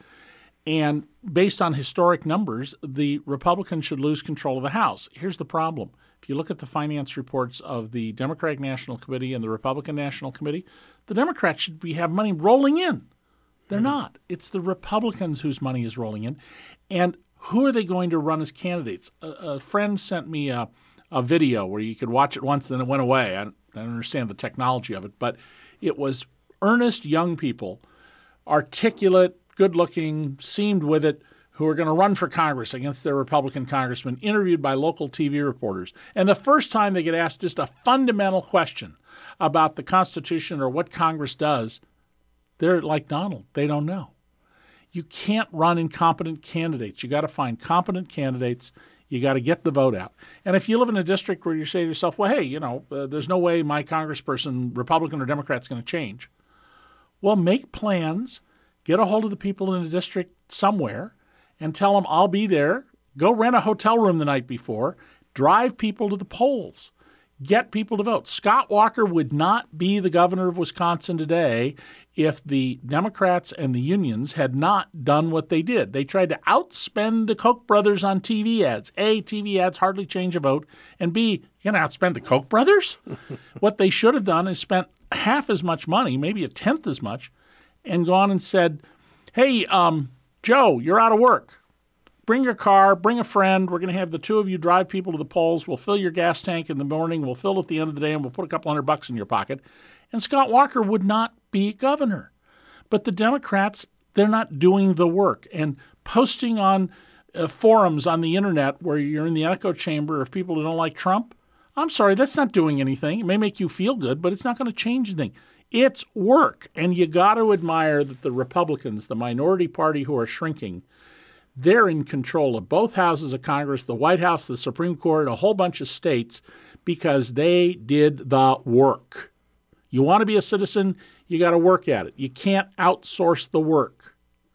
And based on historic numbers, the Republicans should lose control of the House. Here's the problem. If you look at the finance reports of the Democratic National Committee and the Republican National Committee, the Democrats should be have money rolling in. They're mm-hmm. not. It's the Republicans whose money is rolling in. And who are they going to run as candidates? A, a friend sent me a, a video where you could watch it once and then it went away. I don't, I don't understand the technology of it, but it was earnest young people, articulate, good-looking, seemed with it, who are going to run for Congress against their Republican congressman, interviewed by local T V reporters. And the first time they get asked just a fundamental question about the Constitution or what Congress does, they're like Donald. They don't know. You can't run incompetent candidates. You got to find competent candidates. You got to get the vote out. And if you live in a district where you say to yourself, well, hey, you know, uh, there's no way my congressperson, Republican or Democrat, is going to change. Well, make plans. Get a hold of the people in the district somewhere and tell them, I'll be there. Go rent a hotel room the night before. Drive people to the polls. Get people to vote. Scott Walker would not be the governor of Wisconsin today if the Democrats and the unions had not done what they did. They tried to outspend the Koch brothers on T V ads. A, T V ads hardly change a vote. And B, you're going to outspend the Koch brothers? What they should have done is spent half as much money, maybe a tenth as much, and gone and said, hey, um, Joe, you're out of work. Bring your car, bring a friend. We're going to have the two of you drive people to the polls. We'll fill your gas tank in the morning. We'll fill it at the end of the day, and we'll put a couple hundred bucks in your pocket. And Scott Walker would not be governor. But the Democrats, they're not doing the work. And posting on uh, forums on the internet where you're in the echo chamber of people who don't like Trump, I'm sorry, that's not doing anything. It may make you feel good, but it's not going to change anything. It's work, and you got to admire that the Republicans, the minority party who are shrinking, they're in control of both houses of Congress, the White House, the Supreme Court, a whole bunch of states, because they did the work. You want to be a citizen, you got to work at it. You can't outsource the work.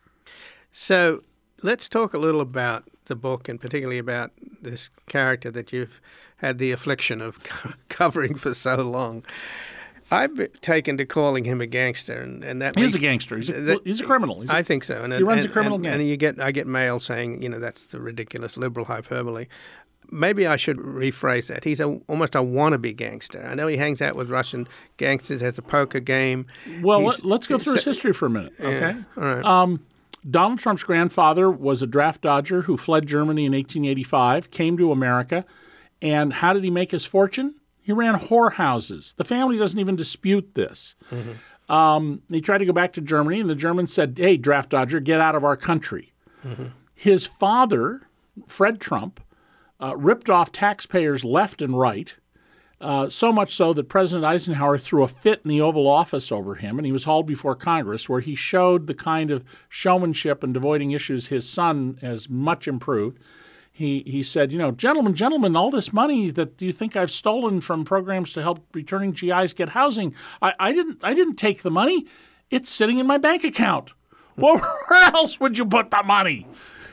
So let's talk a little about the book, and particularly about this character that you've had the affliction of covering for so long. I've taken to calling him a gangster, and, and that he's makes, a gangster. He's a, that, he's a criminal. He's a, I think so. And, he runs and, a criminal and, gang. And you get, I get mail saying, you know, that's the ridiculous liberal hyperbole. Maybe I should rephrase that. He's a, almost a wannabe gangster. I know he hangs out with Russian gangsters, has the poker game. Well, He's, let, let's go through his history for a minute, okay? Yeah, all right. Um, Donald Trump's grandfather was a draft dodger who fled Germany in eighteen eighty-five, came to America, and how did he make his fortune? He ran whorehouses. The family doesn't even dispute this. Mm-hmm. Um, he tried to go back to Germany, and the Germans said, hey, draft dodger, get out of our country. Mm-hmm. His father, Fred Trump, uh, ripped off taxpayers left and right, uh, so much so that President Eisenhower threw a fit in the Oval Office over him, and he was hauled before Congress, where he showed the kind of showmanship and avoiding issues his son has much improved. He he said, you know, gentlemen, gentlemen, all this money that you think I've stolen from programs to help returning G Is get housing, I, I didn't I didn't take the money. It's sitting in my bank account. Well, where else would you put the money?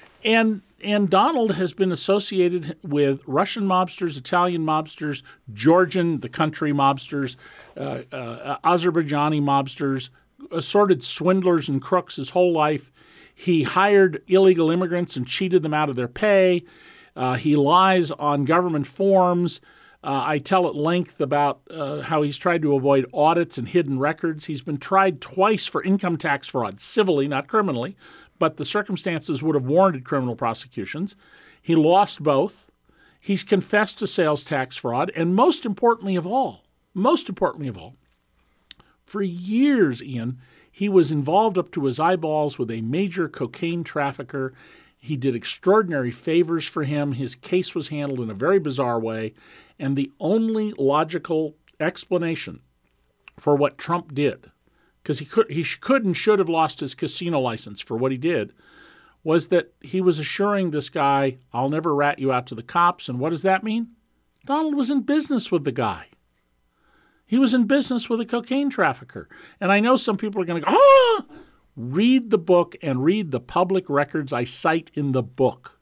And and Donald has been associated with Russian mobsters, Italian mobsters, Georgian, the country mobsters, uh, uh, Azerbaijani mobsters, assorted swindlers and crooks his whole life. He hired illegal immigrants and cheated them out of their pay. Uh, he lies on government forms. Uh, I tell at length about uh, how he's tried to avoid audits and hidden records. He's been tried twice for income tax fraud, civilly, not criminally, but the circumstances would have warranted criminal prosecutions. He lost both. He's confessed to sales tax fraud, and most importantly of all, most importantly of all, for years, Ian, he was involved up to his eyeballs with a major cocaine trafficker. He did extraordinary favors for him. His case was handled in a very bizarre way. And the only logical explanation for what Trump did, because he could, he could and should have lost his casino license for what he did, was that he was assuring this guy, I'll never rat you out to the cops. And what does that mean? Donald was in business with the guy. He was in business with a cocaine trafficker. And I know some people are going to go, ah! Read the book and read the public records I cite in the book.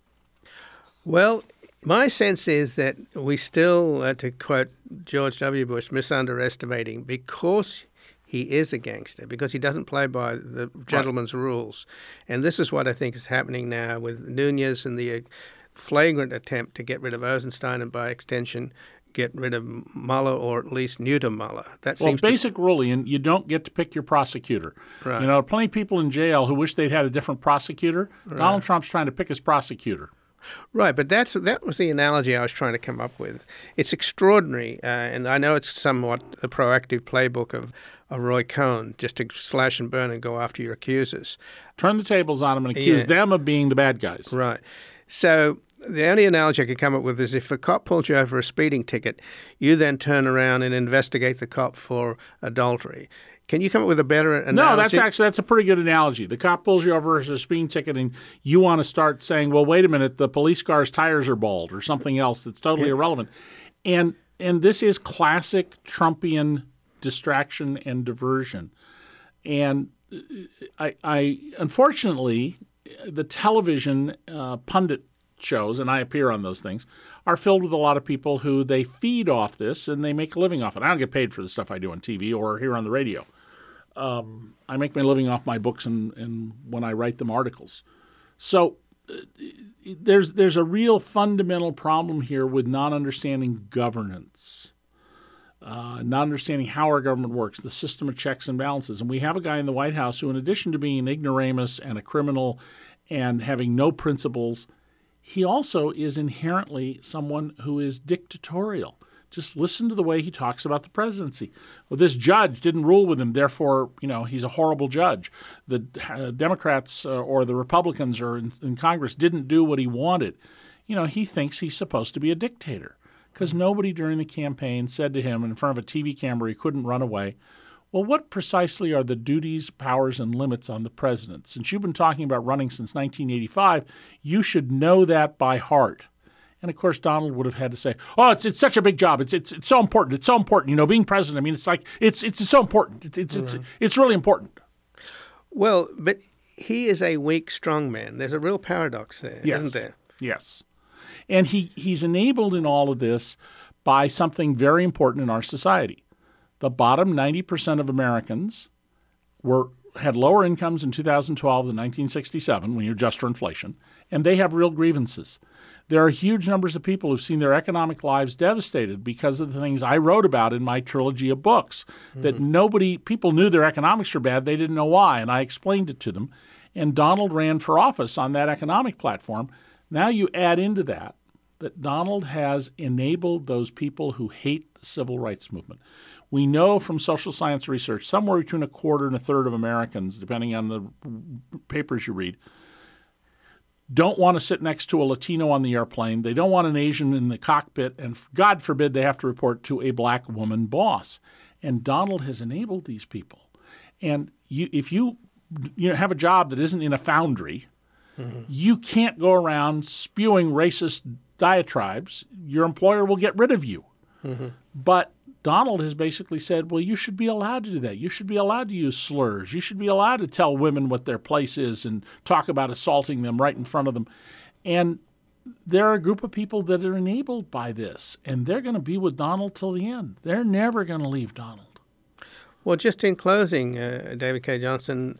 Well, my sense is that we still, uh, to quote George W. Bush, misunderestimating because he is a gangster, because he doesn't play by the gentleman's right. rules. And this is what I think is happening now with Nunes and the uh, flagrant attempt to get rid of Rosenstein and, by extension, get rid of Mueller, or at least neuter Mueller. That well, seems basic to... rule, Ian, you don't get to pick your prosecutor. Right. You know, plenty of people in jail who wish they'd had a different prosecutor. Right. Donald Trump's trying to pick his prosecutor. Right, but that's that was the analogy I was trying to come up with. It's extraordinary, uh, and I know it's somewhat the proactive playbook of, of Roy Cohn, just to slash and burn and go after your accusers. Turn the tables on them and accuse yeah. them of being the bad guys. Right. So the only analogy I could come up with is if a cop pulls you over a speeding ticket, you then turn around and investigate the cop for adultery. Can you come up with a better analogy? No, that's actually that's a pretty good analogy. The cop pulls you over as a speeding ticket, and you want to start saying, "Well, wait a minute, the police car's tires are bald," or something else that's totally yeah. irrelevant. And and this is classic Trumpian distraction and diversion. And I, I unfortunately, the television uh, pundit shows, and I appear on those things, are filled with a lot of people who they feed off this and they make a living off it. I don't get paid for the stuff I do on T V or here on the radio. Um, I make my living off my books and, and when I write them articles. So uh, there's there's a real fundamental problem here with not understanding governance, uh, not understanding how our government works, the system of checks and balances. And we have a guy in the White House who, in addition to being an ignoramus and a criminal and having no principles, he also is inherently someone who is dictatorial. Just listen to the way he talks about the presidency. Well, this judge didn't rule with him, therefore, you know, he's a horrible judge. The uh, Democrats uh, or the Republicans or in, in Congress didn't do what he wanted. You know, he thinks he's supposed to be a dictator because nobody during the campaign said to him in front of a T V camera he couldn't run away, well, what precisely are the duties, powers, and limits on the president? Since you've been talking about running since nineteen eighty-five, you should know that by heart. And, of course, Donald would have had to say, oh, it's it's such a big job. It's it's it's so important. It's so important. You know, being president, I mean, it's like, it's it's so important. It's it's, mm-hmm. it's, it's really important. Well, but he is a weak, strong man. There's a real paradox there, yes. isn't there? Yes. And he he's enabled in all of this by something very important in our society. The bottom ninety percent of Americans were had lower incomes in two thousand twelve than nineteen sixty-seven when you adjust for inflation, and they have real grievances. There are huge numbers of people who've seen their economic lives devastated because of the things I wrote about in my trilogy of books, mm-hmm. that nobody, people knew their economics were bad, they didn't know why, and I explained it to them. And Donald ran for office on that economic platform. Now you add into that that Donald has enabled those people who hate the civil rights movement. We know from social science research somewhere between a quarter and a third of Americans, depending on the papers you read, don't want to sit next to a Latino on the airplane. They don't want an Asian in the cockpit, and God forbid they have to report to a black woman boss. And Donald has enabled these people. And you, if you, you know, have a job that isn't in a foundry, mm-hmm. you can't go around spewing racist diatribes. Your employer will get rid of you. Mm-hmm. But Donald has basically said, well, you should be allowed to do that. You should be allowed to use slurs. You should be allowed to tell women what their place is and talk about assaulting them right in front of them. And there are a group of people that are enabled by this, and they're going to be with Donald till the end. They're never going to leave Donald. Well, just in closing, uh, David Cay Johnston,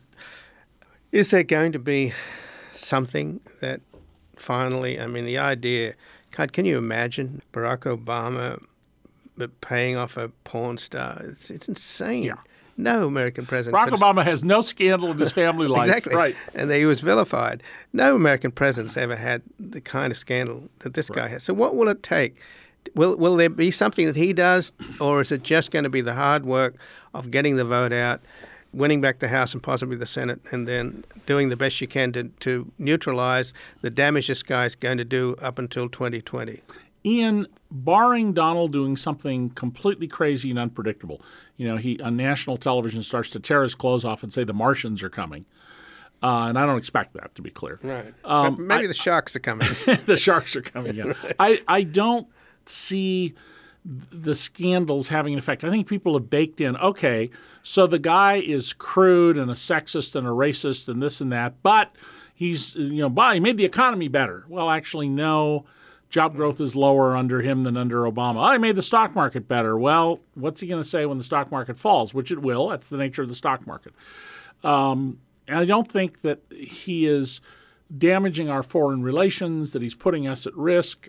is there going to be something that finally, I mean, the idea, God, can you imagine Barack Obama paying off a porn star? It's, it's insane. Yeah. No American president. Barack Obama has no scandal in his family life. Exactly. Right. And he was vilified. No American president's ever had the kind of scandal that this right. guy has. So what will it take? Will will there be something that he does, or is it just going to be the hard work of getting the vote out, winning back the House and possibly the Senate, and then doing the best you can to, to neutralize the damage this guy's going to do up until twenty twenty? Ian, barring Donald doing something completely crazy and unpredictable, you know, he on national television starts to tear his clothes off and say the Martians are coming. Uh, and I don't expect that, to be clear. Right. Um, Maybe I, the sharks are coming. The sharks are coming, yeah. Right. I, I don't see the scandals having an effect. I think people have baked in, okay, so the guy is crude and a sexist and a racist and this and that, but he's, you know, but he made the economy better. Well, actually, no. Job growth is lower under him than under Obama. Oh, he made the stock market better. Well, what's he going to say when the stock market falls, which it will? That's the nature of the stock market. Um, and I don't think that he is damaging our foreign relations, that he's putting us at risk,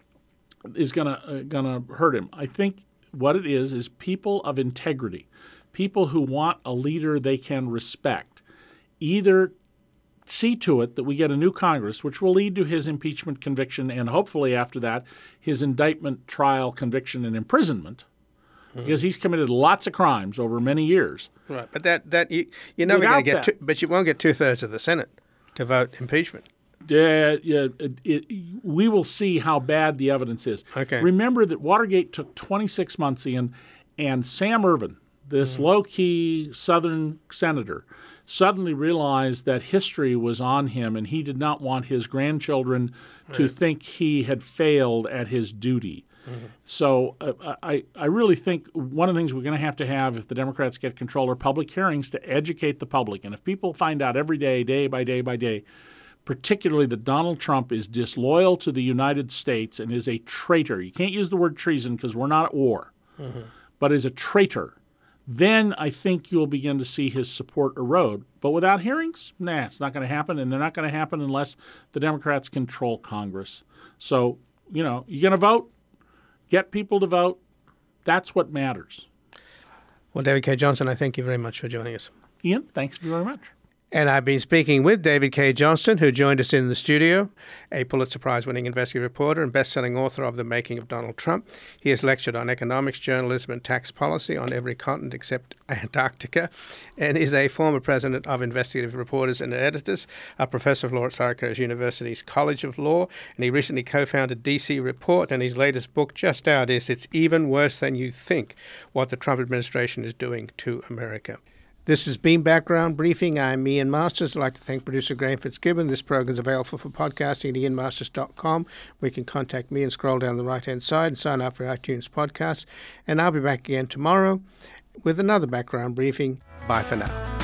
is going to uh, gonna hurt him. I think what it is is people of integrity, people who want a leader they can respect, either see to it that we get a new Congress, which will lead to his impeachment, conviction, and hopefully after that, his indictment, trial, conviction, and imprisonment, mm-hmm. because he's committed lots of crimes over many years. Right, but that that you, you're never going to get, two, but you won't get two thirds of the Senate to vote impeachment. Uh, yeah, it, it, we will see how bad the evidence is. Okay. Remember that Watergate took twenty-six months, Ian, and Sam Ervin, this mm-hmm. low-key Southern senator, suddenly realized that history was on him and he did not want his grandchildren right. to think he had failed at his duty. Mm-hmm. So uh, I, I really think one of the things we're going to have to have if the Democrats get control are public hearings to educate the public. And if people find out every day, day by day by day, particularly that Donald Trump is disloyal to the United States and is a traitor, you can't use the word treason because we're not at war, mm-hmm. but is a traitor, then I think you'll begin to see his support erode. But without hearings, nah, it's not going to happen, and they're not going to happen unless the Democrats control Congress. So, you know, you're going to vote, get people to vote. That's what matters. Well, David Cay Johnston, I thank you very much for joining us. Ian, thanks very much. And I've been speaking with David Cay Johnston, who joined us in the studio, a Pulitzer Prize-winning investigative reporter and best-selling author of The Making of Donald Trump. He has lectured on economics, journalism, and tax policy on every continent except Antarctica, and is a former president of Investigative Reporters and Editors, a professor of law at Syracuse University's College of Law, and he recently co-founded D C Report, and his latest book just out is It's Even Worse Than You Think, What the Trump Administration is Doing to America. This has been Background Briefing. I'm Ian Masters. I'd like to thank producer Graham Fitzgibbon. This program is available for podcasting at ian masters dot com. We can contact me and scroll down the right-hand side and sign up for iTunes podcasts. And I'll be back again tomorrow with another Background Briefing. Bye for now.